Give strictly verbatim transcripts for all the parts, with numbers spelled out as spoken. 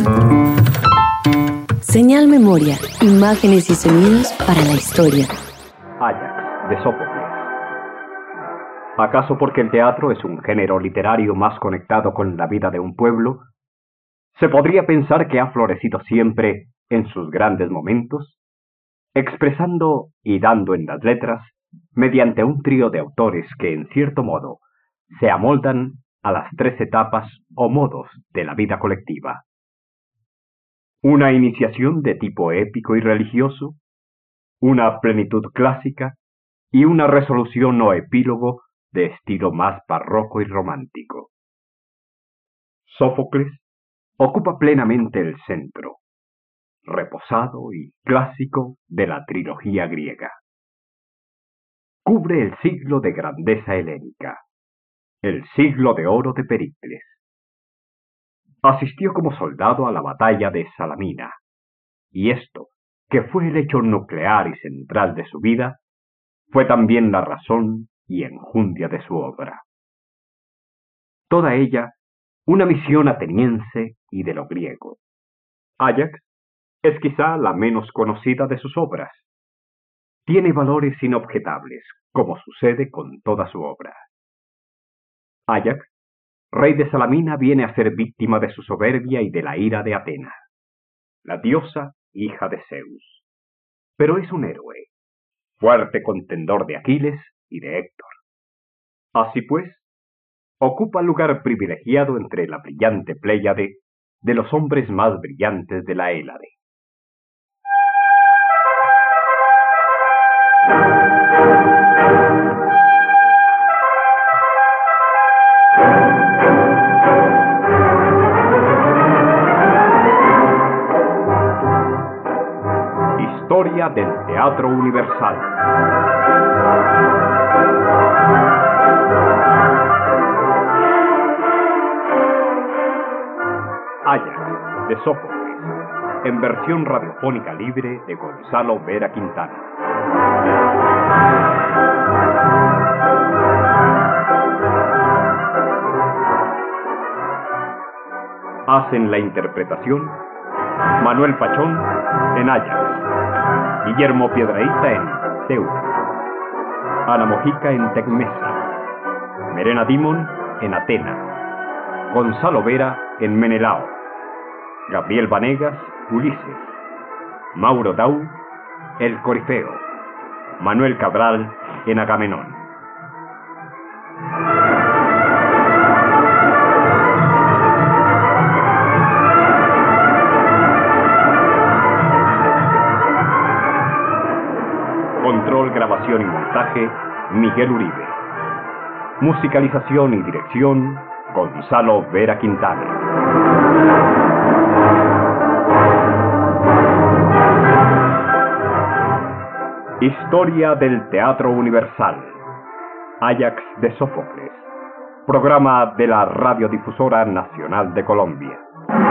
Señal Memoria, imágenes y sonidos para la historia. Áyax, de Sófocles. ¿Acaso porque el teatro es un género literario más conectado con la vida de un pueblo, se podría pensar que ha florecido siempre en sus grandes momentos, expresando y dando en las letras, mediante un trío de autores que, en cierto modo, se amoldan a las tres etapas o modos de la vida colectiva? Una iniciación de tipo épico y religioso, una plenitud clásica y una resolución o epílogo de estilo más barroco y romántico. Sófocles ocupa plenamente el centro, reposado y clásico de la trilogía griega. Cubre el siglo de grandeza helénica, el siglo de oro de Pericles. Asistió como soldado a la batalla de Salamina, y esto, que fue el hecho nuclear y central de su vida, fue también la razón y enjundia de su obra. Toda ella, una misión ateniense y de lo griego. Áyax es quizá la menos conocida de sus obras. Tiene valores inobjetables, como sucede con toda su obra. Áyax, rey de Salamina, viene a ser víctima de su soberbia y de la ira de Atena, la diosa hija de Zeus. Pero es un héroe, fuerte contendor de Aquiles y de Héctor. Así pues, ocupa lugar privilegiado entre la brillante pléyade de los hombres más brillantes de la Hélade. Historia del Teatro Universal. Áyax, de Sófocles, en versión radiofónica libre de Gonzalo Vera Quintana. Hacen la interpretación Manuel Pachón en Áyax, Guillermo Piedrahíta en Teucro, Ana Mojica en Tecmesa, Merena Dimon en Atena, Gonzalo Vera en Menelao, Gabriel Vanegas, Ulises, Mauro Dau, El Corifeo, Manuel Cabral en Agamenón. Control, grabación y montaje, Miguel Uribe. Musicalización y dirección, Gonzalo Vera Quintana. Historia del Teatro Universal. Áyax, de Sófocles. Programa de la Radiodifusora Nacional de Colombia.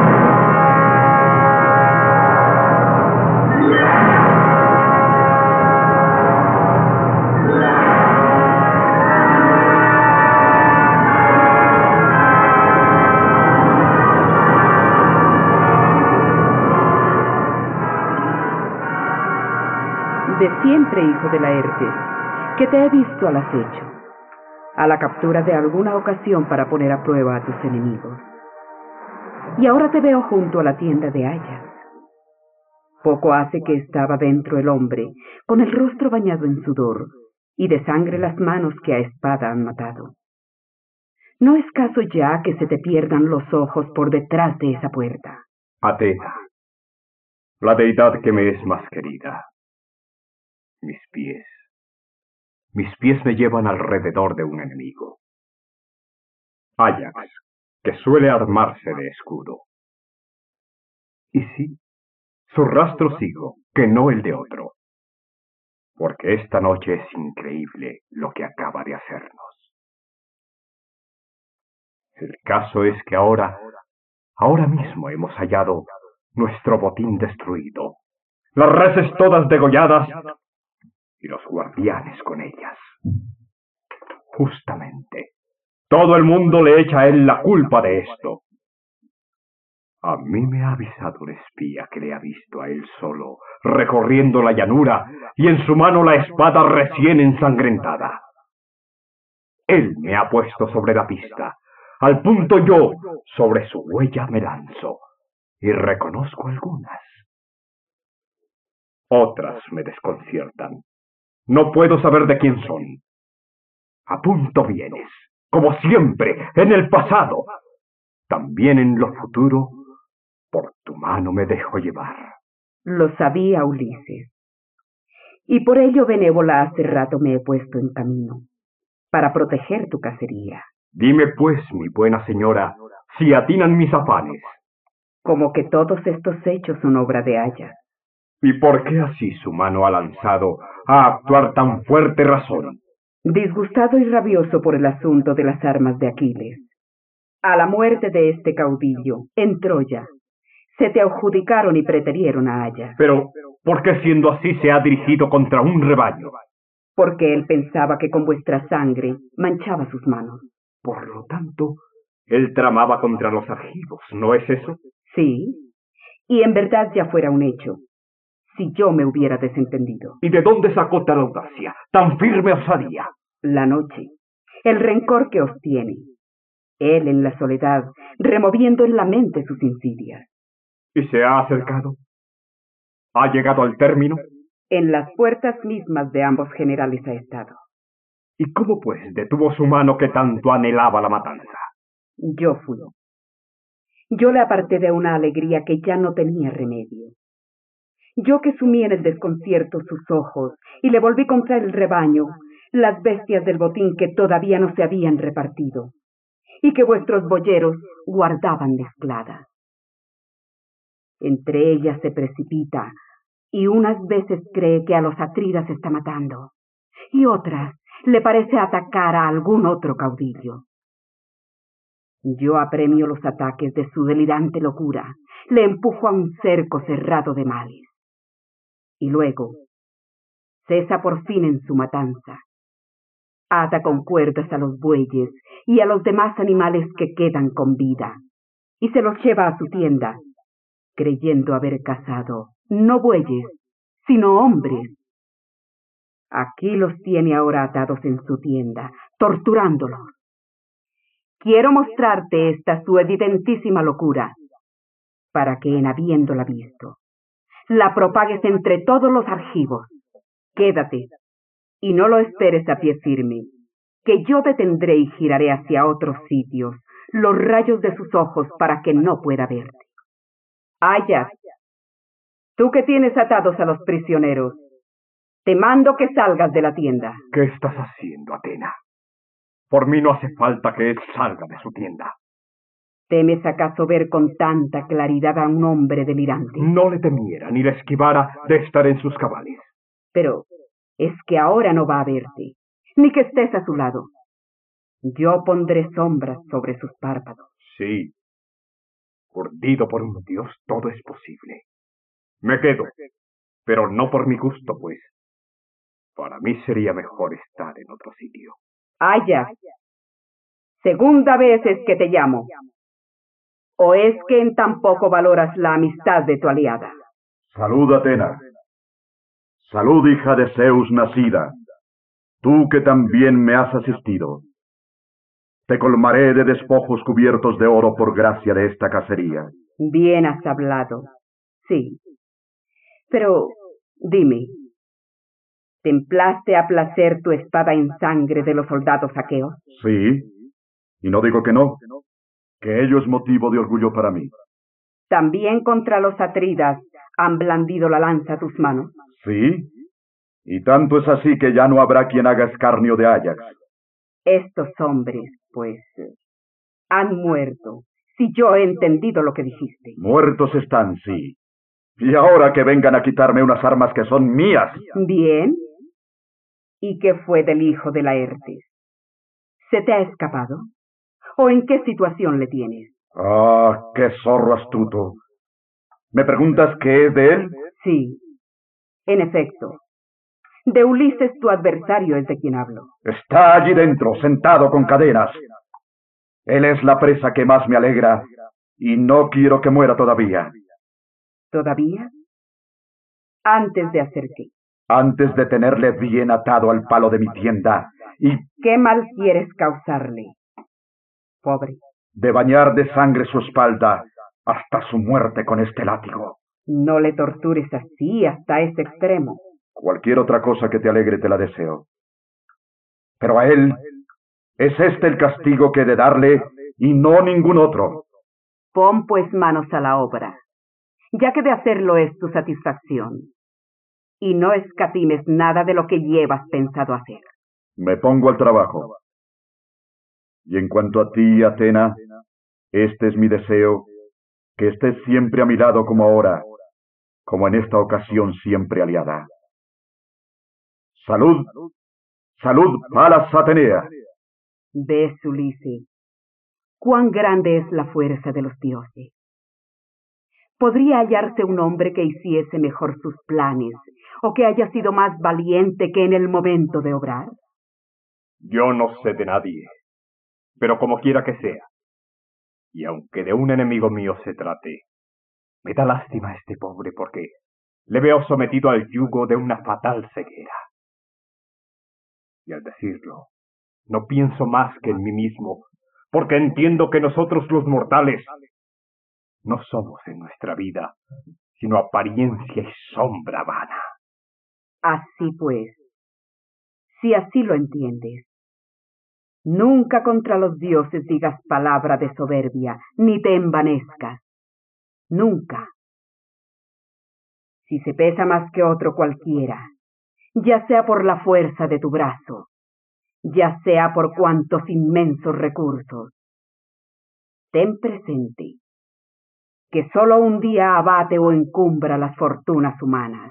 De siempre, hijo de Laertes, que te he visto al acecho, a la captura de alguna ocasión para poner a prueba a tus enemigos. Y ahora te veo junto a la tienda de Áyax. Poco hace que estaba dentro el hombre, con el rostro bañado en sudor, y de sangre las manos que a espada han matado. No es caso ya que se te pierdan los ojos por detrás de esa puerta. Atena, la deidad que me es más querida. Mis pies, mis pies me llevan alrededor de un enemigo. Áyax, que suele armarse de escudo. Y sí, su rastro sigo, que no el de otro. Porque esta noche es increíble lo que acaba de hacernos. El caso es que ahora, ahora mismo hemos hallado nuestro botín destruido, las reses todas degolladas y los guardianes con ellas. Justamente, todo el mundo le echa a él la culpa de esto. A mí me ha avisado un espía que le ha visto a él solo, recorriendo la llanura, y en su mano la espada recién ensangrentada. Él me ha puesto sobre la pista. Al punto yo, sobre su huella me lanzo, y reconozco algunas. Otras me desconciertan. No puedo saber de quién son. A punto vienes, como siempre, en el pasado. También en lo futuro, por tu mano me dejo llevar. Lo sabía, Ulises. Y por ello, benévola, hace rato me he puesto en camino, para proteger tu cacería. Dime pues, mi buena señora, si atinan mis afanes. Como que todos estos hechos son obra de Ayax. ¿Y por qué así su mano ha lanzado a actuar tan fuerte razón? Disgustado y rabioso por el asunto de las armas de Aquiles. A la muerte de este caudillo, en Troya, se te adjudicaron y preterieron a Ayax. Pero, ¿por qué siendo así se ha dirigido contra un rebaño? Porque él pensaba que con vuestra sangre manchaba sus manos. Por lo tanto, él tramaba contra los argivos, ¿no es eso? Sí, y en verdad ya fuera un hecho, si yo me hubiera desentendido. ¿Y de dónde sacó tal audacia, tan firme osadía? La noche, el rencor que os tiene. Él en la soledad, removiendo en la mente sus insidias. ¿Y se ha acercado? ¿Ha llegado al término? En las puertas mismas de ambos generales ha estado. ¿Y cómo pues detuvo su mano que tanto anhelaba la matanza? Yo fui. Yo le aparté de una alegría que ya no tenía remedio. Yo que sumí en el desconcierto sus ojos y le volví contra el rebaño las bestias del botín que todavía no se habían repartido y que vuestros boyeros guardaban mezcladas. Entre ellas se precipita y unas veces cree que a los atridas está matando y otras le parece atacar a algún otro caudillo. Yo apremio los ataques de su delirante locura, le empujo a un cerco cerrado de males. Y luego, cesa por fin en su matanza. Ata con cuerdas a los bueyes y a los demás animales que quedan con vida, y se los lleva a su tienda, creyendo haber cazado no bueyes, sino hombres. Aquí los tiene ahora atados en su tienda, torturándolos. Quiero mostrarte esta su evidentísima locura, para que en habiéndola visto, la propagues entre todos los argivos. Quédate, y no lo esperes a pie firme, que yo detendré y giraré hacia otros sitios los rayos de sus ojos para que no pueda verte. Ayax, tú que tienes atados a los prisioneros, te mando que salgas de la tienda. ¿Qué estás haciendo, Atena? Por mí no hace falta que él salga de su tienda. ¿Temes acaso ver con tanta claridad a un hombre delirante? No le temiera ni le esquivara de estar en sus cabales. Pero es que ahora no va a verte, ni que estés a su lado. Yo pondré sombras sobre sus párpados. Sí, urdido por un dios todo es posible. Me quedo, pero no por mi gusto, pues. Para mí sería mejor estar en otro sitio. Ayax, segunda vez es que te llamo. ¿O es que en tan poco valoras la amistad de tu aliada? Salud, Atena. Salud, hija de Zeus nacida. Tú que también me has asistido. Te colmaré de despojos cubiertos de oro por gracia de esta cacería. Bien has hablado, sí. Pero, dime, ¿templaste a placer tu espada en sangre de los soldados aqueos? Sí, y no digo que no, que ello es motivo de orgullo para mí. ¿También contra los atridas han blandido la lanza tus manos? Sí, y tanto es así que ya no habrá quien haga escarnio de Ayax. Estos hombres, pues, han muerto, si yo he entendido lo que dijiste. Muertos están, sí. Y ahora que vengan a quitarme unas armas que son mías. Bien. ¿Y qué fue del hijo de Laertes? ¿Se te ha escapado? ¿O en qué situación le tienes? Ah, qué zorro astuto. ¿Me preguntas qué es de él? Sí, en efecto. De Ulises, tu adversario, es de quien hablo. Está allí dentro, sentado con cadenas. Él es la presa que más me alegra y no quiero que muera todavía. ¿Todavía? ¿Antes de hacer qué? Antes de tenerle bien atado al palo de mi tienda y... ¿Qué mal quieres causarle? Pobre. De bañar de sangre su espalda hasta su muerte con este látigo. No le tortures así hasta ese extremo. Cualquier otra cosa que te alegre te la deseo. Pero a él es este el castigo que he de darle y no ningún otro. Pon pues manos a la obra, ya que de hacerlo es tu satisfacción. Y no escatimes nada de lo que llevas pensado hacer. Me pongo al trabajo. Y en cuanto a ti, Atena, este es mi deseo, que estés siempre a mi lado como ahora, como en esta ocasión siempre aliada. ¡Salud! ¡Salud, Palas Atenea! Ves, Ulises, cuán grande es la fuerza de los dioses. ¿Podría hallarse un hombre que hiciese mejor sus planes, o que haya sido más valiente que en el momento de obrar? Yo no sé de nadie, pero como quiera que sea, y aunque de un enemigo mío se trate, me da lástima a este pobre porque le veo sometido al yugo de una fatal ceguera. Y al decirlo, no pienso más que en mí mismo, porque entiendo que nosotros los mortales no somos en nuestra vida, sino apariencia y sombra vana. Así pues, si así lo entiendes, nunca contra los dioses digas palabra de soberbia, ni te envanezcas. Nunca. Si se pesa más que otro cualquiera, ya sea por la fuerza de tu brazo, ya sea por cuantos inmensos recursos, ten presente que sólo un día abate o encumbra las fortunas humanas.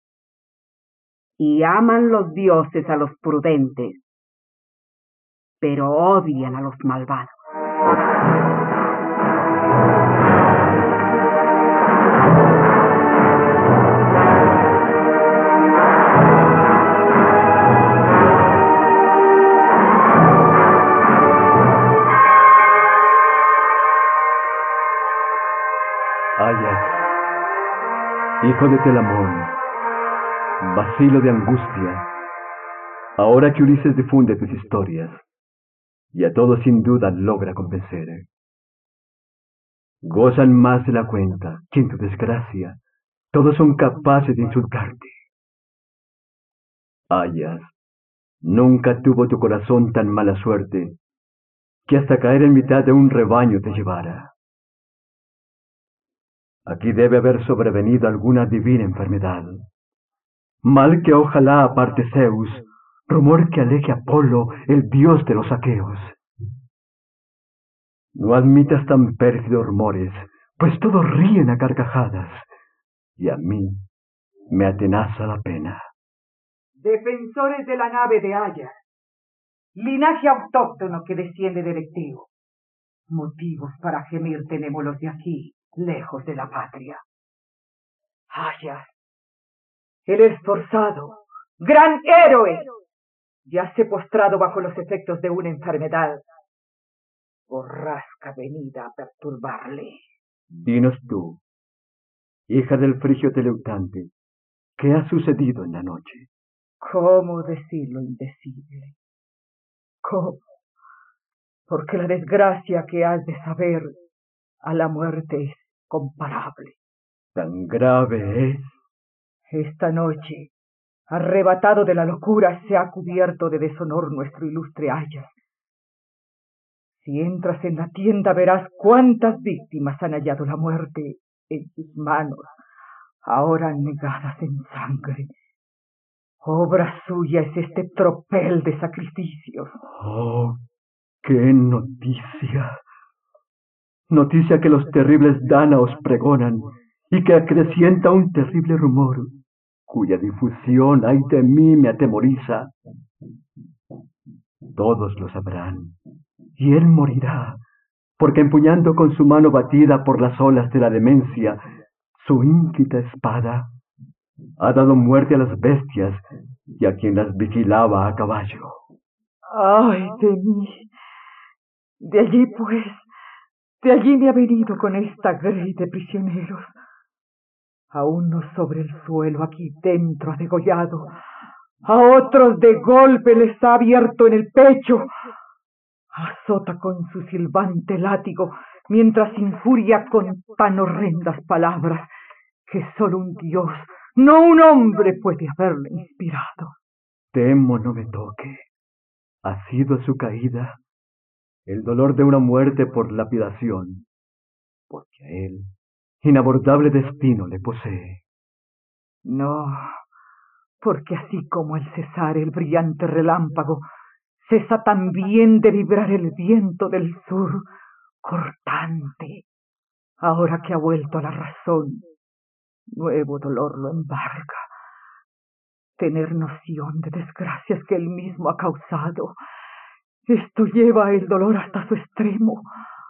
Y aman los dioses a los prudentes, pero odian a los malvados. Ayax, hijo de Telamón, vacilo de angustia, ahora que Ulises difunde tus historias, y a todos sin duda logra convencer. Gozan más de la cuenta, que en tu desgracia todos son capaces de insultarte. Ayax, nunca tuvo tu corazón tan mala suerte, que hasta caer en mitad de un rebaño te llevara. Aquí debe haber sobrevenido alguna divina enfermedad. Mal que ojalá aparte Zeus, rumor que aleje a Apolo, el dios de los aqueos. No admitas tan pérfidos rumores, pues todos ríen a carcajadas, y a mí me atenaza la pena. Defensores de la nave de Ayax, linaje autóctono que desciende del Ecteo. Motivos para gemir tenemos los de aquí, lejos de la patria. Ayax, el esforzado, gran héroe, yace postrado bajo los efectos de una enfermedad, borrasca venida a perturbarle. Dinos tú, hija del frigio Teleutante, ¿qué ha sucedido en la noche? ¿Cómo decir lo indecible? ¿Cómo? Porque la desgracia que has de saber a la muerte es comparable. ¿Tan grave es? Esta noche, arrebatado de la locura, se ha cubierto de deshonor nuestro ilustre Ayax. Si entras en la tienda verás cuántas víctimas han hallado la muerte en sus manos, ahora negadas en sangre. Obra suya es este tropel de sacrificios. ¡Oh, qué noticia! Noticia que los terribles dánaos pregonan y que acrecienta un terrible rumor, cuya difusión, ay de mí, me atemoriza. Todos lo sabrán, y él morirá, porque empuñando con su mano batida por las olas de la demencia, su ínclita espada, ha dado muerte a las bestias y a quien las vigilaba a caballo. ¡Ay de mí! De allí, pues, De allí me ha venido con esta grey de prisioneros. A unos sobre el suelo aquí dentro ha degollado, a otros de golpe les ha abierto en el pecho. Azota con su silbante látigo, mientras injuria con tan horrendas palabras que solo un Dios, no un hombre, puede haberle inspirado. Temo no me toque. Ha sido su caída el dolor de una muerte por lapidación, porque a él inabordable destino le posee. No, porque así como al cesar el brillante relámpago, cesa también de vibrar el viento del sur, cortante. Ahora que ha vuelto a la razón, nuevo dolor lo embarga. Tener noción de desgracias que él mismo ha causado, esto lleva el dolor hasta su extremo.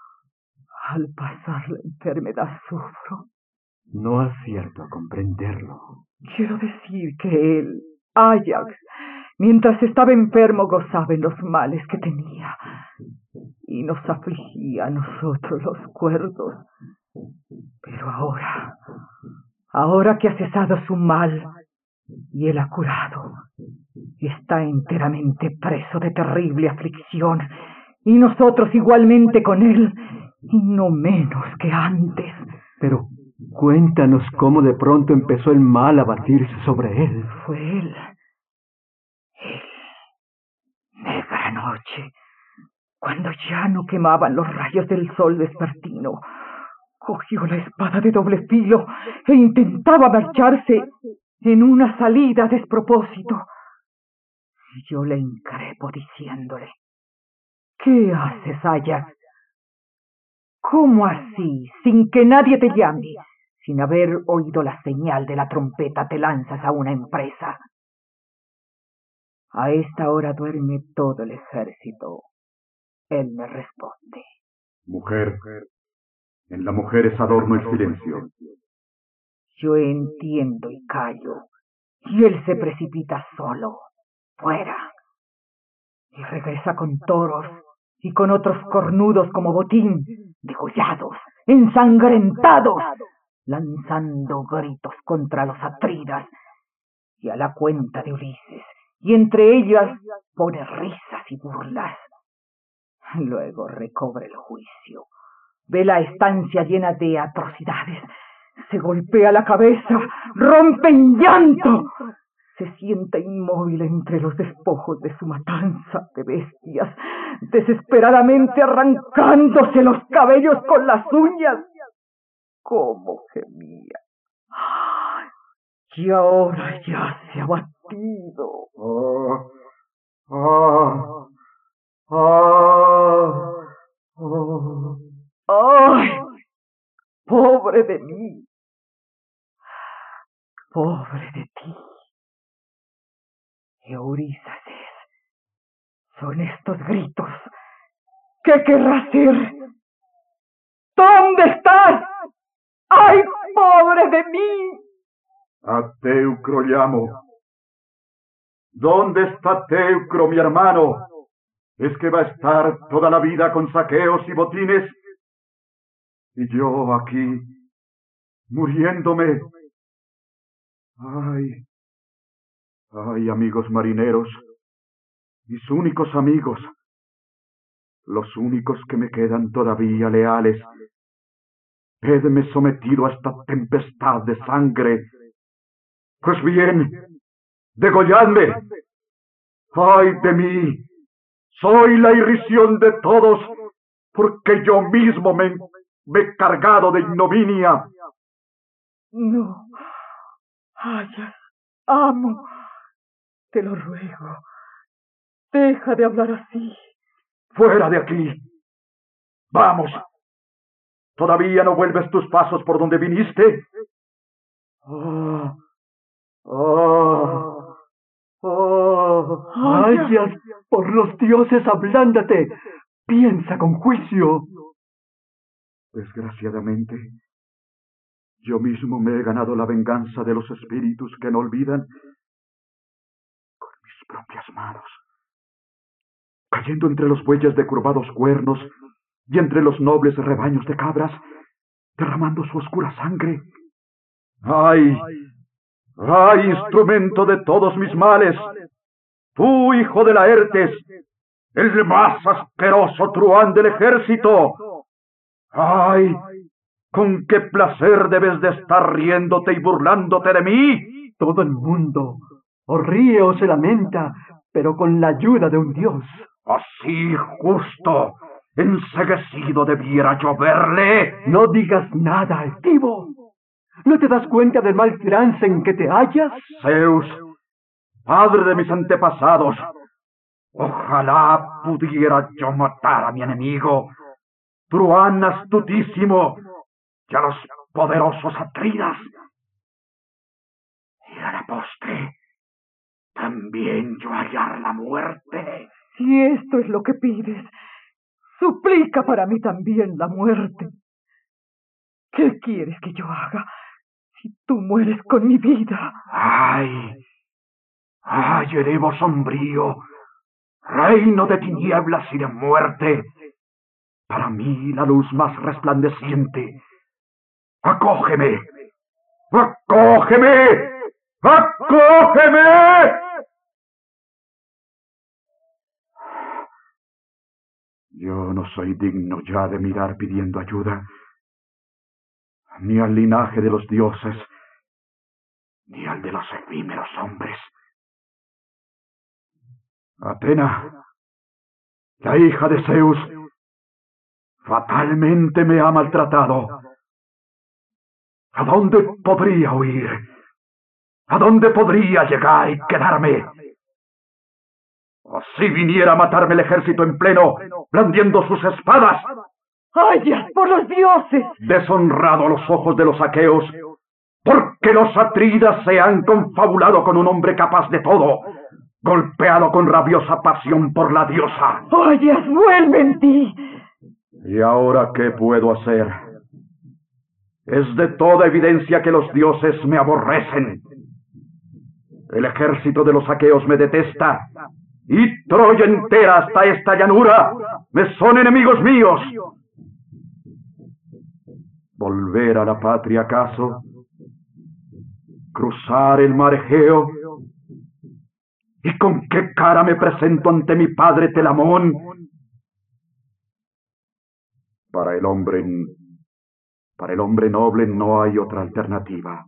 Al pasar la enfermedad sufro. No acierto a comprenderlo. Quiero decir que él, Ajax, mientras estaba enfermo gozaba en los males que tenía y nos afligía a nosotros los cuerdos. Pero ahora, ahora que ha cesado su mal y él ha curado, está enteramente preso de terrible aflicción, y nosotros igualmente con él, y no menos que antes. Pero cuéntanos cómo de pronto empezó el mal a batirse sobre él. Fue él, él, negra noche, cuando ya no quemaban los rayos del sol vespertino, cogió la espada de doble filo e intentaba marcharse en una salida a despropósito. Y yo le increpo diciéndole: ¿qué haces, Ajax? ¿Cómo así, sin que nadie te llame, sin haber oído la señal de la trompeta, te lanzas a una empresa? A esta hora duerme todo el ejército. Él me responde: Mujer, en la mujer es adorno el silencio. Yo entiendo y callo, y él se precipita solo, fuera, y regresa con toros y con otros cornudos como botín, degollados, ensangrentados, lanzando gritos contra los atridas y a la cuenta de Ulises, y entre ellas pone risas y burlas. Luego recobra el juicio, ve la estancia llena de atrocidades, se golpea la cabeza, rompe en llanto, se sienta inmóvil entre los despojos de su matanza de bestias, desesperadamente arrancándose los cabellos con las uñas. ¡Cómo gemía! Y ahora ya se ha batido. Oh, oh, oh, oh. ¡Ay! ¡Pobre de mí! ¡Pobre de ti! Eurísaces, son estos gritos. ¿Qué querrás hacer? ¿Dónde estás? ¡Ay, pobre de mí! A Teucro llamo. ¿Dónde está Teucro, mi hermano? ¿Es que va a estar toda la vida con saqueos y botines? Y yo aquí, muriéndome. Ay, ay, amigos marineros, mis únicos amigos, los únicos que me quedan todavía leales. Vedme sometido a esta tempestad de sangre. Pues bien, degolladme. Ay de mí, soy la irrisión de todos, porque yo mismo me, me he cargado de ignominia. No, Ajax, amo, te lo ruego, deja de hablar así. Fuera de aquí. Vamos. ¿Todavía no vuelves tus pasos por donde viniste? Oh, oh, oh. Ajax, por los dioses, ablándate. Piensa con juicio. Desgraciadamente, yo mismo me he ganado la venganza de los espíritus que no olvidan con mis propias manos. Cayendo entre los bueyes de curvados cuernos, y entre los nobles rebaños de cabras, derramando su oscura sangre. ¡Ay! ¡Ay, instrumento de todos mis males! Tú, hijo de Laertes, el más asqueroso truhán del ejército. ¡Ay! ¿Con qué placer debes de estar riéndote y burlándote de mí? Todo el mundo o ríe o se lamenta, pero con la ayuda de un dios. Así, justo, enceguecido debiera yo verle. No digas nada, altivo. ¿No te das cuenta del mal trance en que te hallas? Zeus, padre de mis antepasados, ojalá pudiera yo matar a mi enemigo, truhán astutísimo, y a los poderosos Atridas. Y a la postre, también yo hallar la muerte. Si esto es lo que pides, suplica para mí también la muerte. ¿Qué quieres que yo haga si tú mueres con mi vida? ¡Ay! ¡Ay, Erebo sombrío! Reino de tinieblas y de muerte. Para mí la luz más resplandeciente. ¡Acógeme! ¡Acógeme! ¡Acógeme! Yo no soy digno ya de mirar pidiendo ayuda, ni al linaje de los dioses, ni al de los efímeros hombres. Atena, la hija de Zeus, fatalmente me ha maltratado. ¿A dónde podría huir? ¿A dónde podría llegar y quedarme? O si viniera a matarme el ejército en pleno, blandiendo sus espadas. ¡Ayas por los dioses! Deshonrado a los ojos de los aqueos, porque los Atridas se han confabulado con un hombre capaz de todo, golpeado con rabiosa pasión por la diosa. ¡Ayas, vuelve en ti! ¿Y ahora qué puedo hacer? Es de toda evidencia que los dioses me aborrecen. El ejército de los aqueos me detesta, y Troya entera hasta esta llanura me son enemigos míos. ¿Volver a la patria acaso? ¿Cruzar el mar Egeo? ¿Y con qué cara me presento ante mi padre Telamón? Para el hombre, para el hombre noble no hay otra alternativa.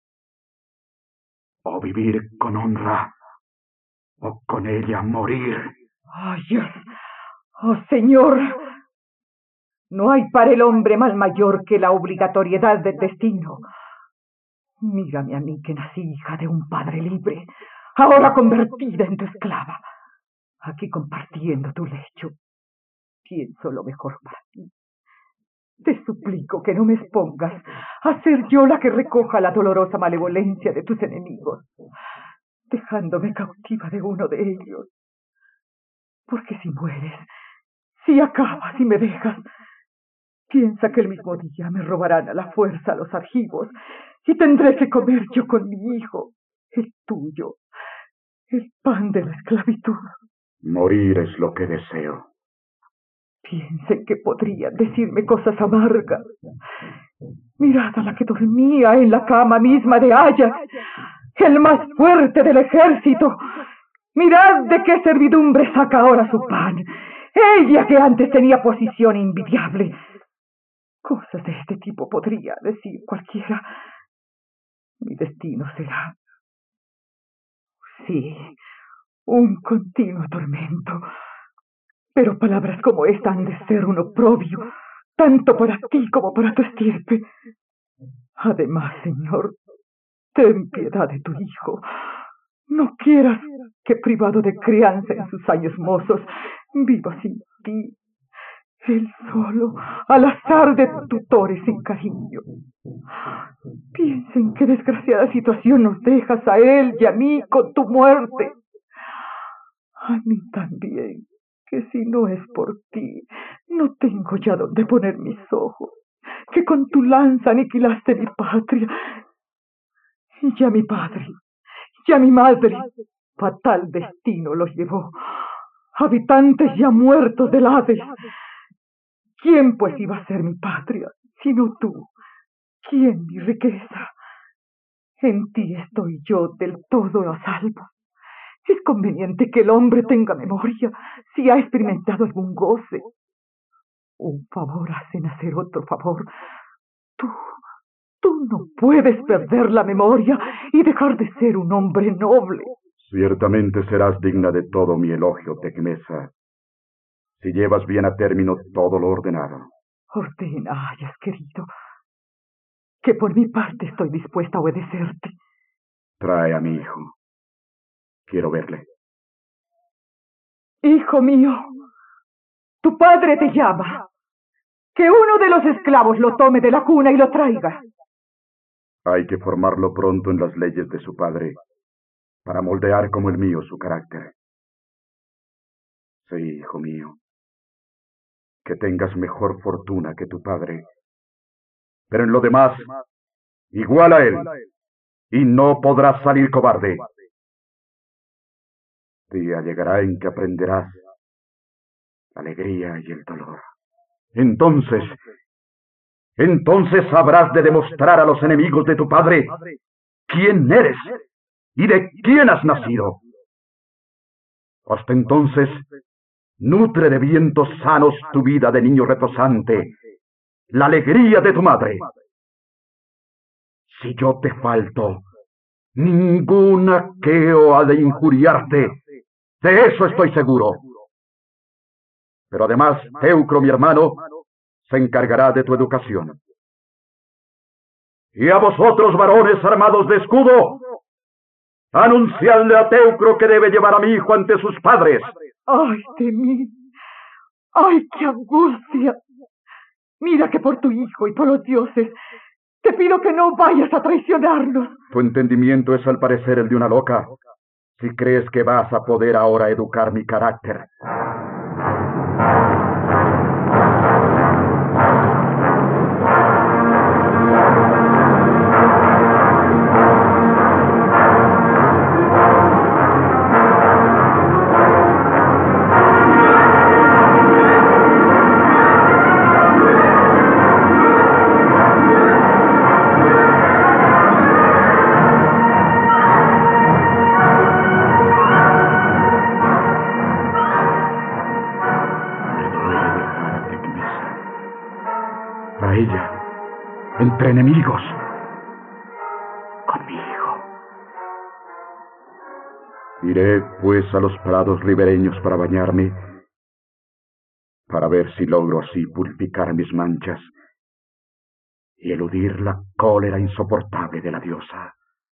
O vivir con honra, o con ella morir. ¡Ayas! ¡Oh, Señor! No hay para el hombre mal mayor que la obligatoriedad del destino. Mírame a mí que nací hija de un padre libre, ahora convertida en tu esclava, aquí compartiendo tu lecho. Pienso lo mejor para ti. Te suplico que no me expongas a ser yo la que recoja la dolorosa malevolencia de tus enemigos, dejándome cautiva de uno de ellos. Porque si mueres, si acabas y me dejas, piensa que el mismo día me robarán a la fuerza los argivos y tendré que comer yo con mi hijo, el tuyo, el pan de la esclavitud. Morir es lo que deseo. Piensen que podrían decirme cosas amargas. Mirad a la que dormía en la cama misma de Ayax, el más fuerte del ejército. Mirad de qué servidumbre saca ahora su pan, ella que antes tenía posición invidiable. Cosas de este tipo podría decir cualquiera. Mi destino será, sí, un continuo tormento. Pero palabras como esta han de ser un oprobio, tanto para ti como para tu estirpe. Además, Señor, ten piedad de tu hijo. No quieras que, privado de crianza en sus años mozos, viva sin ti, él solo, al azar de tutores sin cariño. Piensen qué desgraciada situación nos dejas a él y a mí con tu muerte. A mí también, que si no es por ti, no tengo ya donde poner mis ojos, que con tu lanza aniquilaste mi patria, y ya mi padre, ya mi madre, fatal destino los llevó, habitantes ya muertos del Hades. ¿Quién pues iba a ser mi patria, sino tú? ¿Quién mi riqueza? En ti estoy yo del todo a salvo. Es conveniente que el hombre tenga memoria si ha experimentado algún goce. Un favor hace nacer otro favor. Tú, tú no puedes perder la memoria y dejar de ser un hombre noble. Ciertamente serás digna de todo mi elogio, Tecmesa, si llevas bien a término todo lo ordenado. Ordena, hayas querido, que por mi parte estoy dispuesta a obedecerte. Trae a mi hijo. Quiero verle. Hijo mío, tu padre te llama. Que uno de los esclavos lo tome de la cuna y lo traiga. Hay que formarlo pronto en las leyes de su padre, para moldear como el mío su carácter. Sí, hijo mío, que tengas mejor fortuna que tu padre, pero en lo demás, igual a él, y no podrás salir cobarde. Día llegará en que aprenderás la alegría y el dolor. Entonces, entonces habrás de demostrar a los enemigos de tu padre quién eres y de quién has nacido. Hasta entonces, nutre de vientos sanos tu vida de niño reposante, la alegría de tu madre. Si yo te falto, ningún aqueo ha de injuriarte, de eso estoy seguro. Pero además, Teucro, mi hermano, se encargará de tu educación. Y a vosotros, varones armados de escudo, anunciadle a Teucro que debe llevar a mi hijo ante sus padres. ¡Ay, de mí! ¡Ay, qué angustia! Mira que por tu hijo y por los dioses, te pido que no vayas a traicionarnos. Tu entendimiento es al parecer el de una loca, si crees que vas a poder ahora educar mi carácter. A ella, entre enemigos, conmigo. Iré, pues, a los prados ribereños para bañarme, para ver si logro así purificar mis manchas y eludir la cólera insoportable de la diosa.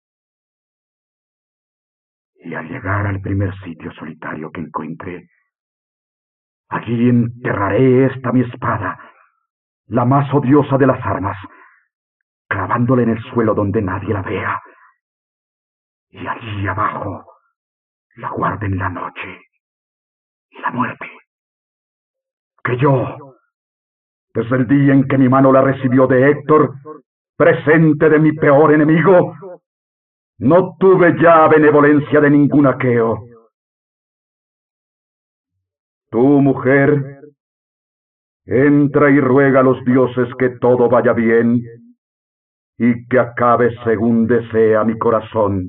Y al llegar al primer sitio solitario que encuentre, allí enterraré esta mi espada, la más odiosa de las armas, clavándola en el suelo donde nadie la vea, y allí abajo la guarden la noche y la muerte. Que yo, desde el día en que mi mano la recibió de Héctor, presente de mi peor enemigo, no tuve ya benevolencia de ningún aqueo. Tú, mujer, entra y ruega a los dioses que todo vaya bien y que acabe según desea mi corazón.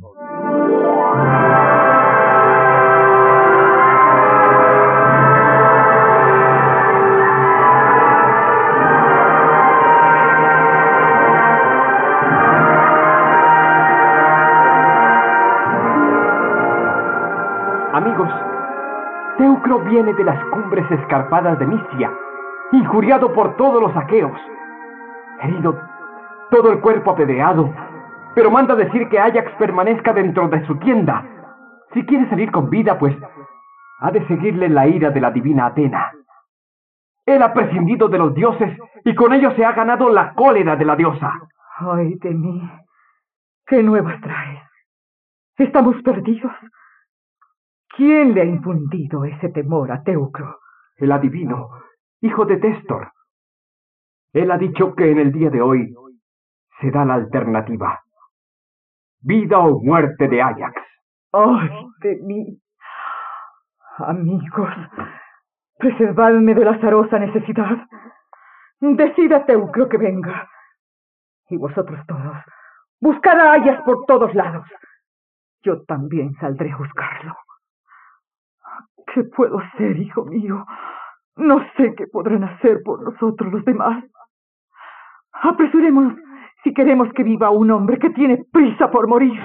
Amigos, Teucro viene de las cumbres escarpadas de Misia, injuriado por todos los aqueos, herido, todo el cuerpo apedreado, pero manda decir que Áyax permanezca dentro de su tienda. Si quiere salir con vida, pues ha de seguirle la ira de la divina Atena. Él ha prescindido de los dioses y con ello se ha ganado la cólera de la diosa. Ay de mí, ¿qué nuevas traes? ¿Estamos perdidos? ¿Quién le ha infundido ese temor a Teucro? El adivino, hijo de Téstor. Él ha dicho que en el día de hoy se da la alternativa: vida o muerte de Áyax. ¡Ay, de mí! Amigos, preservadme de la azarosa necesidad. Decida, Teucro, que venga. Y vosotros todos, buscad a Ayas por todos lados. Yo también saldré a buscarlo. ¿Qué puedo hacer, hijo mío? No sé qué podrán hacer por nosotros los demás. Apresurémonos si queremos que viva un hombre que tiene prisa por morir.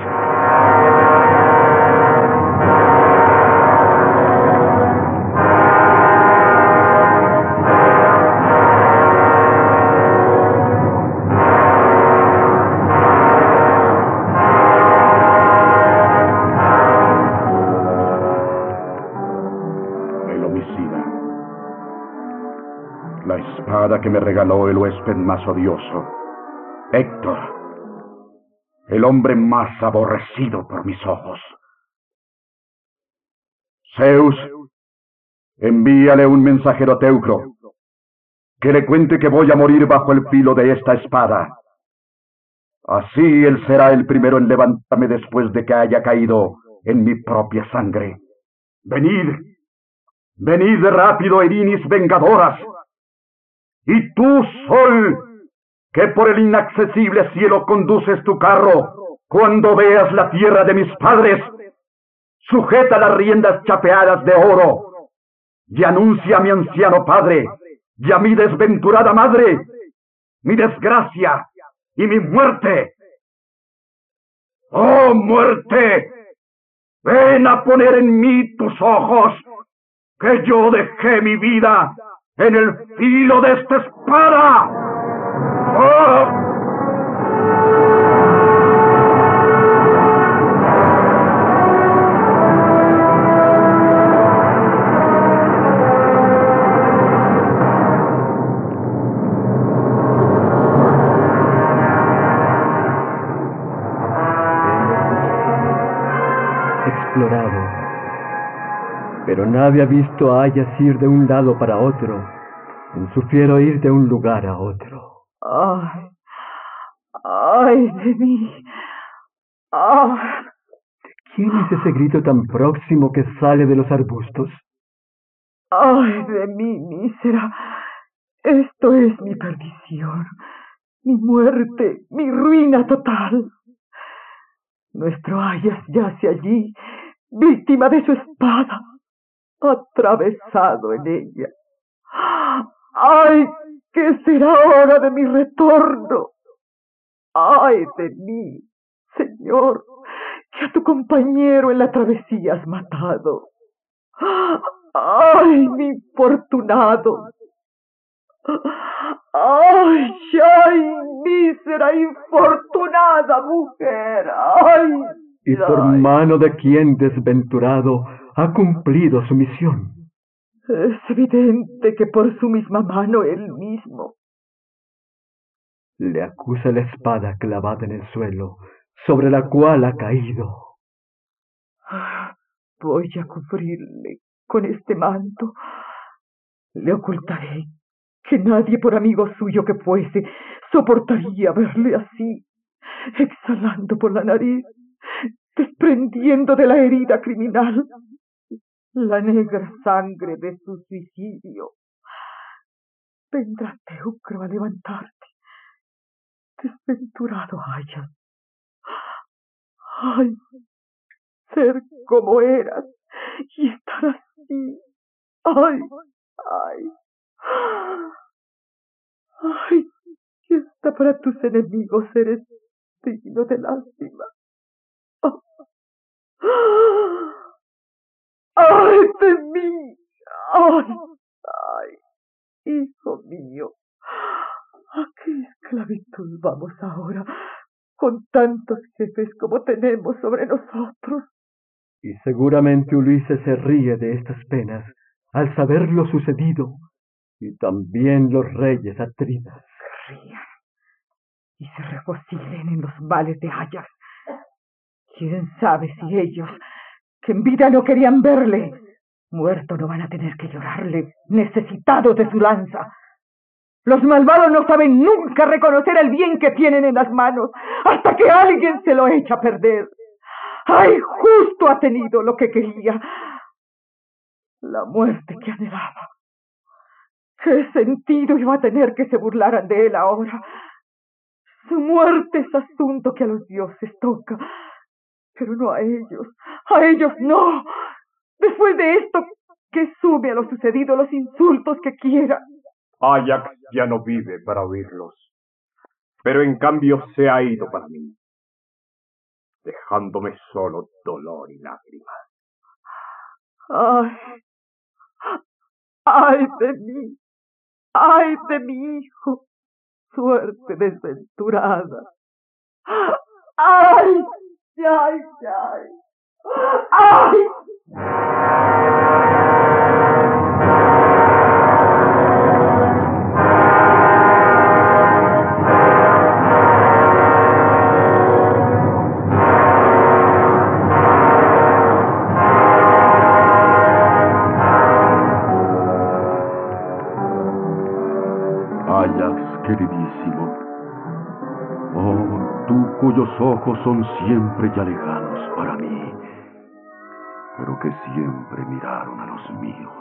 La espada que me regaló el huésped más odioso, Héctor, el hombre más aborrecido por mis ojos. Zeus, envíale un mensajero a Teucro, que le cuente que voy a morir bajo el filo de esta espada. Así él será el primero en levantarme después de que haya caído en mi propia sangre. Venid, venid rápido, Erinis vengadoras. Y tú, Sol, que por el inaccesible cielo conduces tu carro, cuando veas la tierra de mis padres, sujeta las riendas chapeadas de oro, y anuncia a mi anciano padre, y a mi desventurada madre, mi desgracia y mi muerte. ¡Oh, muerte! Ven a poner en mí tus ojos, que yo dejé mi vida en el filo de esta espada. ¡Oh! Explorado, pero nadie ha visto a Ayas ir de un lado para otro, en su fiero ir de un lugar a otro. ¡Ay! ¡Ay de mí! ¡Ay! ¿Quién es ese grito tan próximo que sale de los arbustos? ¡Ay de mí, mísera! Esto es mi perdición, mi muerte, mi ruina total. Nuestro Ayas yace allí, víctima de su espada, atravesado en ella. ¡Ay, qué será ahora de mi retorno! ¡Ay de mí, Señor, que a tu compañero en la travesía has matado! ¡Ay, mi infortunado! ¡Ay, ay, mísera infortunada mujer! ¡Ay! ¿Y por ay. mano de quién desventurado ha cumplido su misión? Es evidente que por su misma mano él mismo. Le acusa la espada clavada en el suelo, sobre la cual ha caído. Voy a cubrirle con este manto. Le ocultaré que nadie, por amigo suyo que fuese, soportaría verle así, exhalando por la nariz, desprendiendo de la herida criminal la negra sangre de su suicidio. Vendrá Teucro a levantarte, desventurado Ayas. Ay, ser como eras y estar así. Ay, ay, ay, que hasta para tus enemigos eres digno de lástima. ¡Ay de mí! ¡Ay! ¡Ay! Hijo mío, ¿a qué esclavitud vamos ahora con tantos jefes como tenemos sobre nosotros? Y seguramente Ulises se ríe de estas penas al saber lo sucedido, y también los reyes atridas. Se rían y se regocijen en los males de Ayas. ¿Quién sabe si ellos, que en vida no querían verle, muerto no van a tener que llorarle, necesitados de su lanza? Los malvados no saben nunca reconocer el bien que tienen en las manos, hasta que alguien se lo echa a perder. ¡Ay, justo ha tenido lo que quería! La muerte que anhelaba. ¿Qué sentido iba a tener que se burlaran de él ahora? Su muerte es asunto que a los dioses toca, pero no a ellos. A ellos no. Después de esto, que sume a lo sucedido los insultos que quiera. Ajax ya no vive para oírlos, pero en cambio se ha ido para mí, dejándome solo dolor y lágrimas. Ay, ay de mí, ay de mi hijo, suerte desventurada. Ay, ay, ay, ay. Ajax, queridísimo, oh, tú cuyos ojos son siempre ya lejanos para mí, pero que siempre miraron a los míos.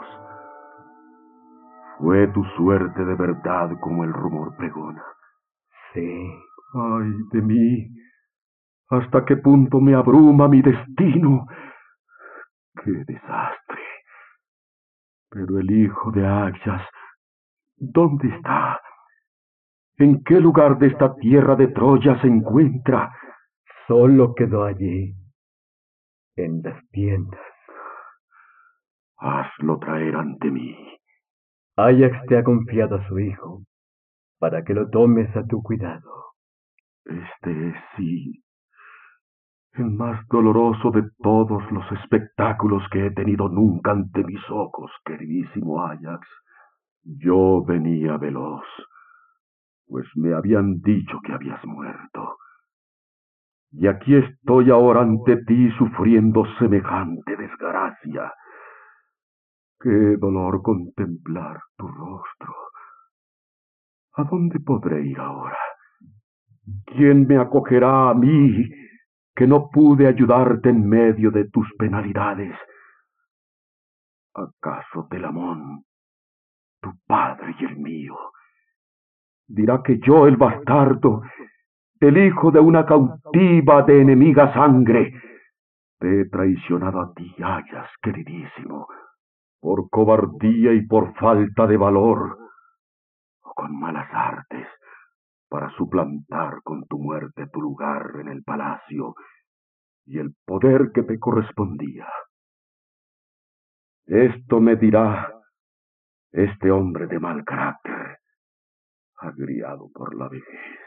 ¿Fue tu suerte de verdad como el rumor pregona? Sí. Ay de mí, ¿hasta qué punto me abruma mi destino? ¡Qué desastre! Pero el hijo de Ajax, ¿dónde está? ¿En qué lugar de esta tierra de Troya se encuentra? Solo quedó allí, en las tiendas. Hazlo traer ante mí. Ajax te ha confiado a su hijo, para que lo tomes a tu cuidado. Este es, sí, el más doloroso de todos los espectáculos que he tenido nunca ante mis ojos, queridísimo Ajax. Yo venía veloz, pues me habían dicho que habías muerto. Y aquí estoy ahora ante ti sufriendo semejante desgracia. Qué dolor contemplar tu rostro. ¿A dónde podré ir ahora? ¿Quién me acogerá a mí, que no pude ayudarte en medio de tus penalidades? ¿Acaso Telamón, tu padre y el mío, dirá que yo, el bastardo, el hijo de una cautiva de enemiga sangre, te he traicionado a ti, Ajax, queridísimo, por cobardía y por falta de valor, o con malas artes, para suplantar con tu muerte tu lugar en el palacio y el poder que te correspondía? Esto me dirá este hombre de mal carácter, agriado por la vejez.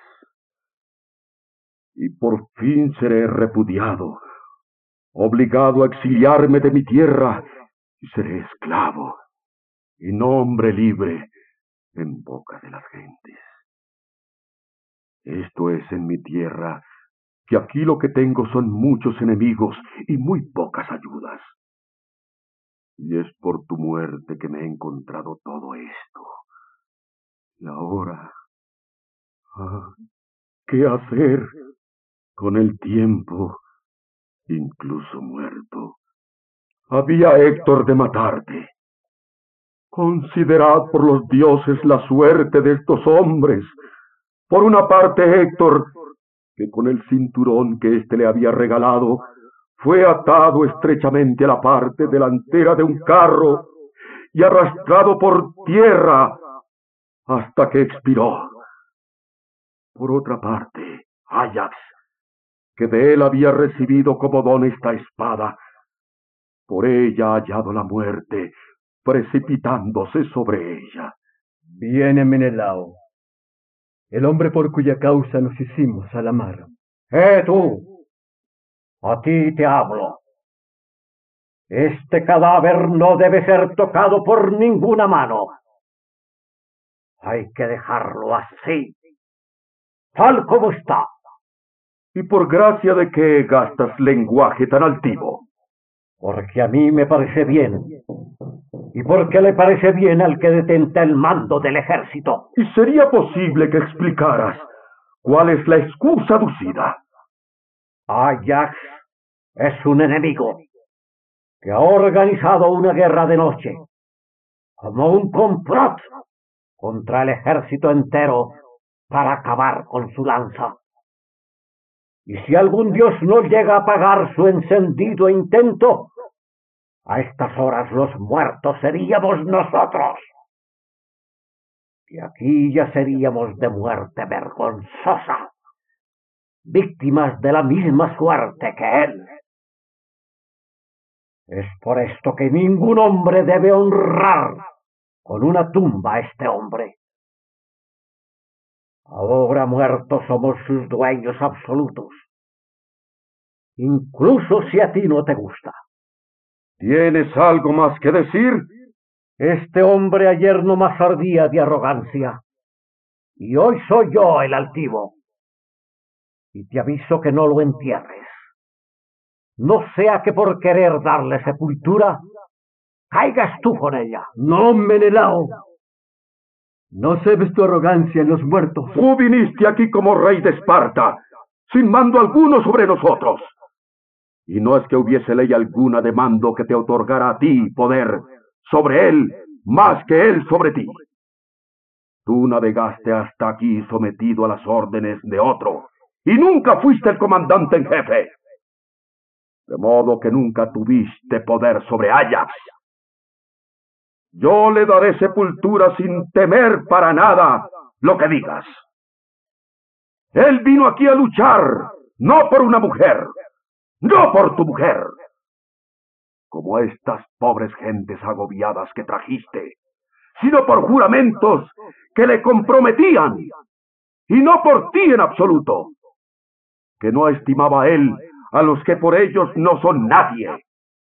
Y por fin seré repudiado, obligado a exiliarme de mi tierra, y seré esclavo, y no hombre libre en boca de las gentes. Esto es en mi tierra, que aquí lo que tengo son muchos enemigos y muy pocas ayudas. Y es por tu muerte que me he encontrado todo esto. Y ahora, ah, ¿qué hacer? Con el tiempo, incluso muerto, había Héctor de matarte. Considerad por los dioses la suerte de estos hombres. Por una parte, Héctor, que con el cinturón que éste le había regalado, fue atado estrechamente a la parte delantera de un carro y arrastrado por tierra hasta que expiró. Por otra parte, Ajax, que de él había recibido como don esta espada, por ella ha hallado la muerte, precipitándose sobre ella. Viene Menelao, el hombre por cuya causa nos hicimos a la mar. ¡Eh, tú! A ti te hablo. Este cadáver no debe ser tocado por ninguna mano. Hay que dejarlo así, tal como está. ¿Y por gracia de qué gastas lenguaje tan altivo? Porque a mí me parece bien. ¿Y por qué le parece bien al que detenta el mando del ejército? ¿Y sería posible que explicaras cuál es la excusa aducida? Ajax es un enemigo que ha organizado una guerra de noche, como un complot contra el ejército entero para acabar con su lanza. Y si algún dios no llega a pagar su encendido intento, a estas horas los muertos seríamos nosotros. Y aquí ya seríamos de muerte vergonzosa, víctimas de la misma suerte que él. Es por esto que ningún hombre debe honrar con una tumba a este hombre. Ahora muertos somos sus dueños absolutos, incluso si a ti no te gusta. ¿Tienes algo más que decir? Este hombre ayer no más ardía de arrogancia, y hoy soy yo el altivo. Y te aviso que no lo entierres. No sea que por querer darle sepultura, caigas tú con ella. No, Menelao. No cebes tu arrogancia en los muertos. Tú viniste aquí como rey de Esparta, sin mando alguno sobre nosotros. Y no es que hubiese ley alguna de mando que te otorgara a ti poder sobre él más que él sobre ti. Tú navegaste hasta aquí sometido a las órdenes de otro, y nunca fuiste el comandante en jefe. De modo que nunca tuviste poder sobre Áyax. Yo le daré sepultura sin temer para nada lo que digas. Él vino aquí a luchar, no por una mujer, no por tu mujer, como estas pobres gentes agobiadas que trajiste, sino por juramentos que le comprometían, y no por ti en absoluto, que no estimaba él a los que por ellos no son nadie.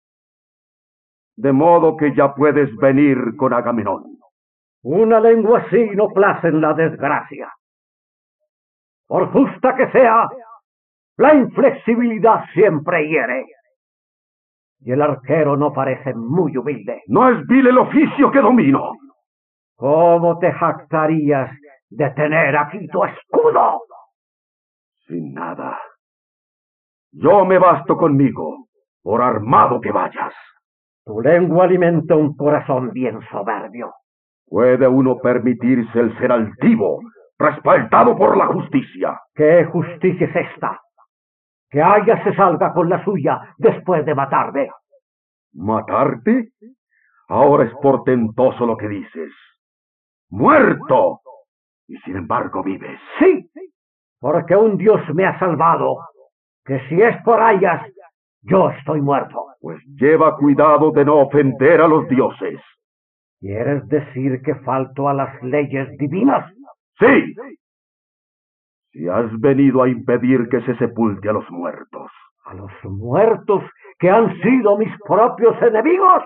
De modo que ya puedes venir con Agamenón. Una lengua así no place en la desgracia. Por justa que sea, la inflexibilidad siempre hiere. Y el arquero no parece muy humilde. No es vil el oficio que domino. ¿Cómo te jactarías de tener aquí tu escudo? Sin nada. Yo me basto conmigo, por armado que vayas. Tu lengua alimenta un corazón bien soberbio. ¿Puede uno permitirse el ser altivo, respaldado por la justicia? ¿Qué justicia es esta? Que Áyax se salga con la suya después de matarme. ¿Matarte? Ahora es portentoso lo que dices. ¡Muerto! Y sin embargo vives. Sí, porque un dios me ha salvado, que si es por Áyax, yo estoy muerto. Pues lleva cuidado de no ofender a los dioses. ¿Quieres decir que falto a las leyes divinas? Sí. Si has venido a impedir que se sepulte a los muertos. ¿A los muertos que han sido mis propios enemigos?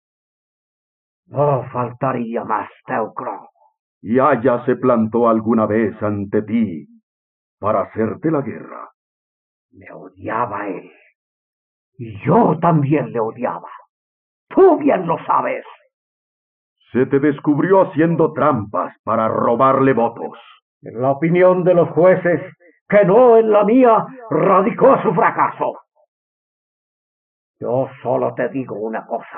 No faltaría más, Teucro. ¿Y Áyax se plantó alguna vez ante ti para hacerte la guerra? Me odiaba él. Y yo también le odiaba. Tú bien lo sabes. Se te descubrió haciendo trampas para robarle votos. En la opinión de los jueces, que no en la mía, radicó su fracaso. Yo solo te digo una cosa.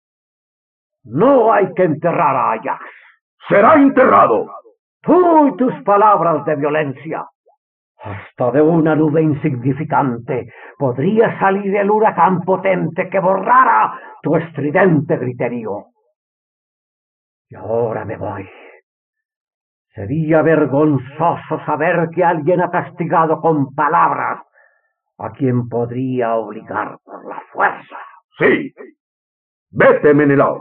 No hay que enterrar a Áyax. ¡Será enterrado! Tú y tus palabras de violencia. Hasta de una nube insignificante podría salir el huracán potente que borrara tu estridente griterío. Y ahora me voy. Sería vergonzoso saber que alguien ha castigado con palabras a quien podría obligar por la fuerza. Sí. Vete, Menelao.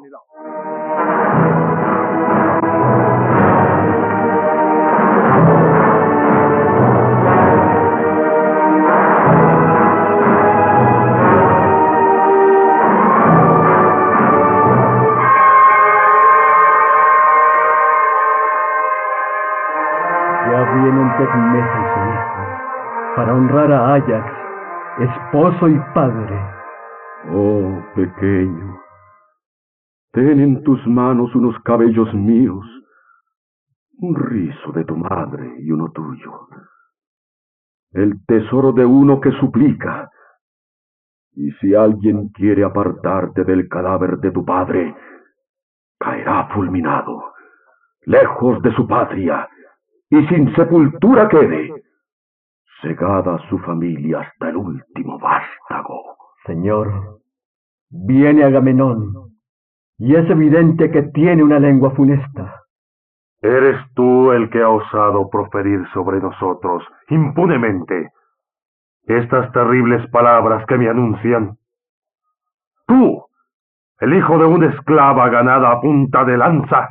Vienen Tecmesa y su hijo para honrar a Áyax, esposo y padre. Oh, pequeño, ten en tus manos unos cabellos míos, un rizo de tu madre y uno tuyo, el tesoro de uno que suplica. Y si alguien quiere apartarte del cadáver de tu padre, caerá fulminado. lejos de su patria, y sin sepultura quede, cegada su familia hasta el último vástago. Señor, viene Agamenón, y es evidente que tiene una lengua funesta. Eres tú el que ha osado proferir sobre nosotros, impunemente, estas terribles palabras que me anuncian. Tú, el hijo de una esclava ganada a punta de lanza.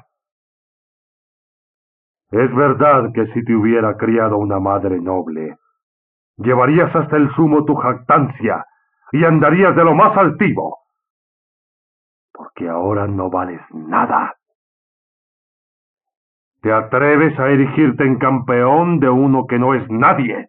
Es verdad que si te hubiera criado una madre noble, llevarías hasta el sumo tu jactancia y andarías de lo más altivo, porque ahora no vales nada. Te atreves a erigirte en campeón de uno que no es nadie.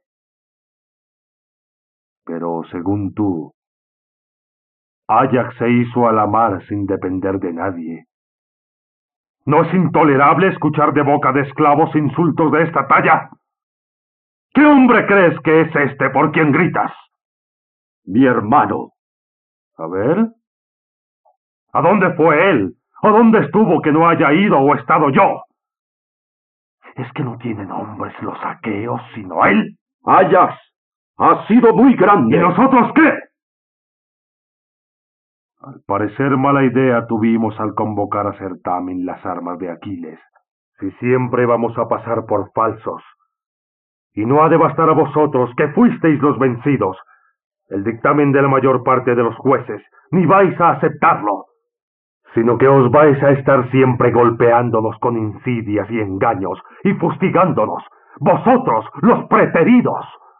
Pero según tú, Áyax se hizo a la mar sin depender de nadie. ¿No es intolerable escuchar de boca de esclavos insultos de esta talla? ¿Qué hombre crees que es este por quien gritas? Mi hermano. A ver. ¿A dónde fue él? ¿A dónde estuvo que no haya ido o estado yo? ¿Es que no tienen hombres los aqueos sino él? Áyax ha sido muy grande. ¿Y nosotros qué? Al parecer mala idea tuvimos al convocar a certamen las armas de Aquiles, si siempre vamos a pasar por falsos. Y no ha de bastar a vosotros, que fuisteis los vencidos, el dictamen de la mayor parte de los jueces, ni vais a aceptarlo, sino que os vais a estar siempre golpeándonos con insidias y engaños, y fustigándonos, vosotros, los preteridos.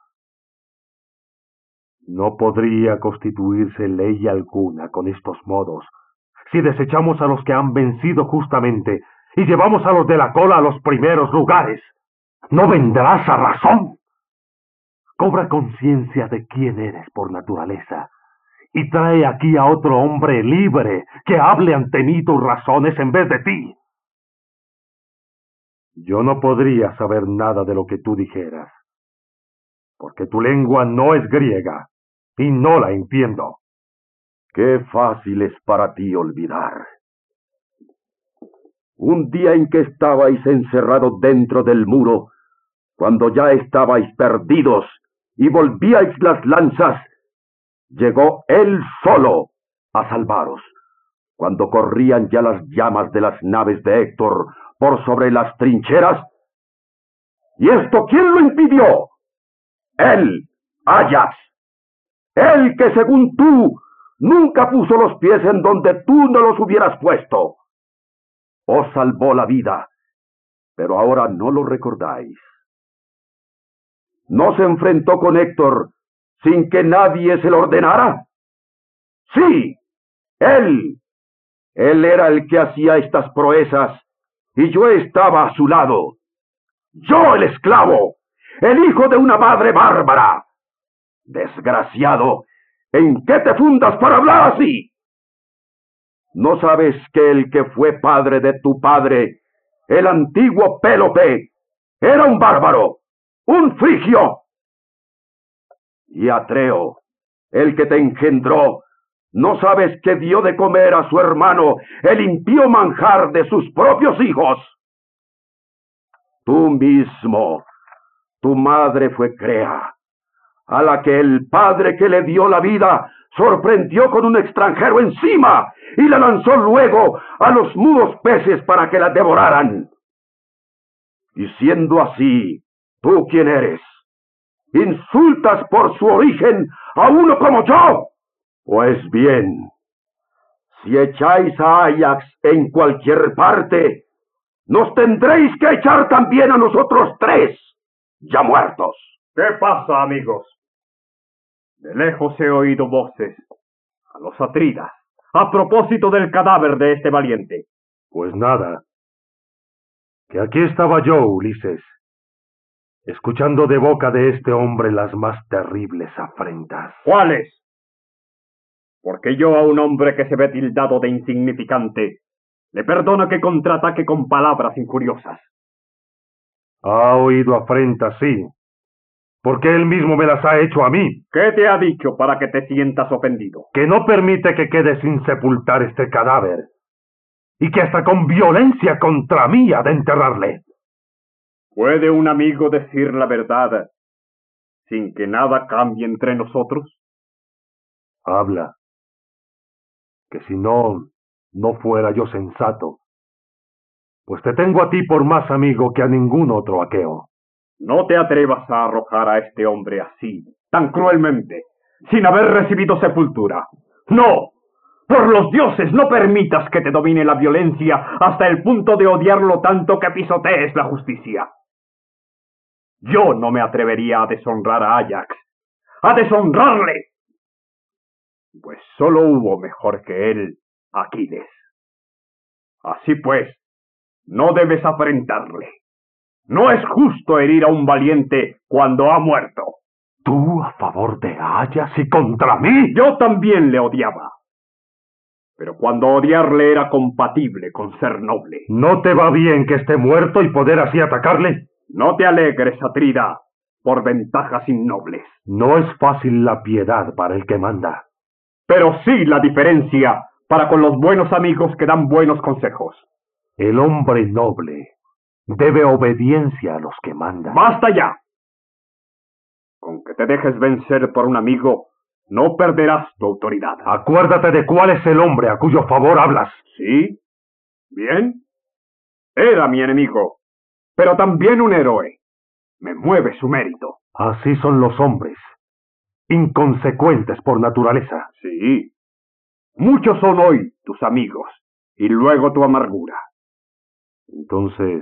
No podría constituirse ley alguna con estos modos, si desechamos a los que han vencido justamente, y llevamos a los de la cola a los primeros lugares. ¿No vendrás a razón? Cobra conciencia de quién eres por naturaleza, y trae aquí a otro hombre libre que hable ante mí tus razones en vez de ti. Yo no podría saber nada de lo que tú dijeras, porque tu lengua no es griega, y no la entiendo. Qué fácil es para ti olvidar. Un día en que estabais encerrados dentro del muro, cuando ya estabais perdidos y volvíais las lanzas, llegó él solo a salvaros, cuando corrían ya las llamas de las naves de Héctor por sobre las trincheras. ¿Y esto quién lo impidió? Él, Áyax. Él que según tú nunca puso los pies en donde tú no los hubieras puesto. Os salvó la vida, pero ahora no lo recordáis. ¿No se enfrentó con Héctor sin que nadie se lo ordenara? Sí, él. Él era el que hacía estas proezas, y yo estaba a su lado. Yo, el esclavo, el hijo de una madre bárbara. Desgraciado, ¿en qué te fundas para hablar así? ¿No sabes que el que fue padre de tu padre, el antiguo Pélope, era un bárbaro, un frigio? Y Atreo, el que te engendró, ¿no sabes que dio de comer a su hermano el impío manjar de sus propios hijos? Tú mismo, tu madre fue Crea, a la que el padre que le dio la vida sorprendió con un extranjero encima y la lanzó luego a los mudos peces para que la devoraran. Y siendo así, ¿tú quién eres? ¿Insultas por su origen a uno como yo? Pues bien, si echáis a Áyax en cualquier parte, nos tendréis que echar también a nosotros tres, ya muertos. ¿Qué pasa, amigos? De lejos he oído voces, a los atridas, a propósito del cadáver de este valiente. Pues nada, que aquí estaba yo, Ulises, escuchando de boca de este hombre las más terribles afrentas. ¿Cuáles? Porque yo a un hombre que se ve tildado de insignificante, le perdono que contraataque con palabras injuriosas. Ha oído afrentas, sí, porque él mismo me las ha hecho a mí. ¿Qué te ha dicho para que te sientas ofendido? Que no permite que quede sin sepultar este cadáver, y que hasta con violencia contra mí ha de enterrarle. ¿Puede un amigo decir la verdad sin que nada cambie entre nosotros? Habla, que si no, no fuera yo sensato, pues te tengo a ti por más amigo que a ningún otro aqueo. No te atrevas a arrojar a este hombre así, tan cruelmente, sin haber recibido sepultura. ¡No! Por los dioses, no permitas que te domine la violencia hasta el punto de odiarlo tanto que pisotees la justicia. Yo no me atrevería a deshonrar a Áyax, a deshonrarle, pues solo hubo mejor que él, Aquiles. Así pues, no debes afrentarle. No es justo herir a un valiente cuando ha muerto. ¿Tú a favor de Áyax y contra mí? Yo también le odiaba. Pero cuando odiarle era compatible con ser noble. ¿No te va bien que esté muerto y poder así atacarle? No te alegres, Atrida, por ventajas innobles. No es fácil la piedad para el que manda. Pero sí la diferencia para con los buenos amigos que dan buenos consejos. El hombre noble debe obediencia a los que mandan. ¡Basta ya! Con que te dejes vencer por un amigo, no perderás tu autoridad. Acuérdate de cuál es el hombre a cuyo favor hablas. ¿Sí? Bien. Era mi enemigo, pero también un héroe. Me mueve su mérito. Así son los hombres, inconsecuentes por naturaleza. Sí. Muchos son hoy tus amigos, y luego tu amargura. Entonces,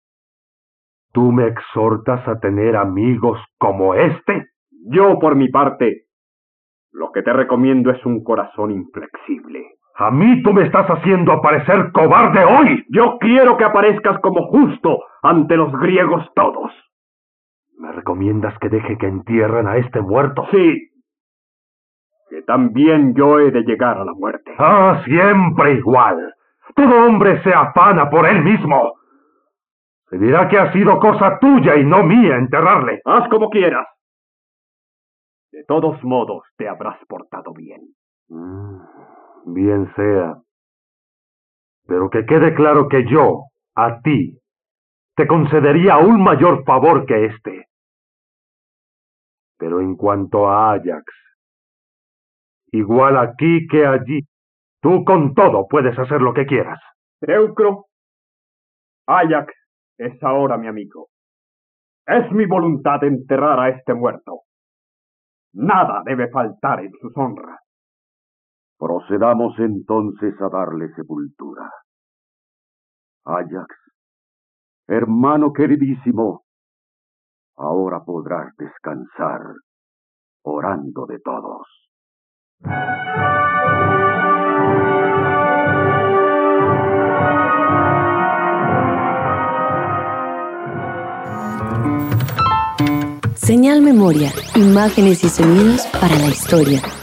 ¿tú me exhortas a tener amigos como este? Yo, por mi parte, lo que te recomiendo es un corazón inflexible. A mí tú me estás haciendo aparecer cobarde hoy. Yo quiero que aparezcas como justo ante los griegos todos. ¿Me recomiendas que deje que entierren a este muerto? Sí. Que también yo he de llegar a la muerte. Ah, siempre igual. Todo hombre se afana por él mismo. Se dirá que ha sido cosa tuya y no mía enterrarle. Haz como quieras. De todos modos te habrás portado bien. Mm, bien sea. Pero que quede claro que yo, a ti, te concedería un mayor favor que este. Pero en cuanto a Áyax, igual aquí que allí, tú con todo puedes hacer lo que quieras. Teucro, Áyax es ahora mi amigo. Es mi voluntad enterrar a este muerto. Nada debe faltar en sus honras. Procedamos entonces a darle sepultura. Áyax, hermano queridísimo, ahora podrás descansar orando de todos. Señal Memoria, imágenes y sonidos para la historia.